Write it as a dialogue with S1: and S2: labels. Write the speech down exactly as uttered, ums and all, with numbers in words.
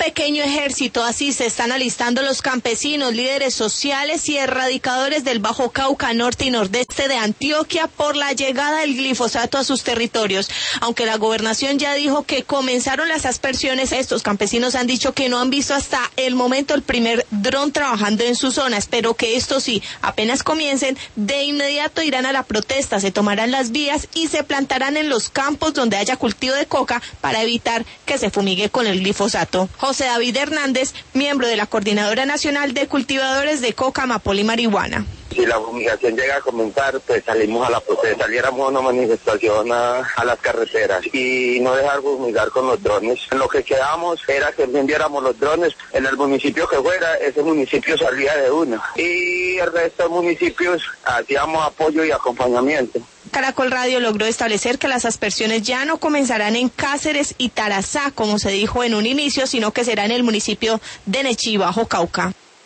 S1: pequeño ejército, así se están alistando los campesinos, líderes sociales y erradicadores del Bajo Cauca, norte y nordeste de Antioquia por la llegada del glifosato a sus territorios. Aunque la gobernación ya dijo que comenzaron las aspersiones, estos campesinos han dicho que no han visto hasta el momento el primer dron trabajando en sus zonas, pero que esto sí, apenas comiencen, de inmediato irán a la protesta, se tomarán las vías y se plantarán en los campos donde haya cultivo de coca para evitar que se fumigue con el glifosato. José David Hernández, miembro de la Coordinadora Nacional de Cultivadores de Coca, Amapola y Marihuana.
S2: Si la fumigación llega a comenzar, pues salimos a la protesta, saliéramos a una manifestación a, a las carreteras y no dejar fumigar con los drones. Lo que quedamos era que enviáramos los drones en el municipio que fuera, ese municipio salía de una y el resto de municipios hacíamos apoyo y acompañamiento.
S1: Caracol Radio logró establecer que las aspersiones ya no comenzarán en Cáceres y Tarazá, como se dijo en un inicio, sino que será en el municipio de Nechí, Bajo Cauca.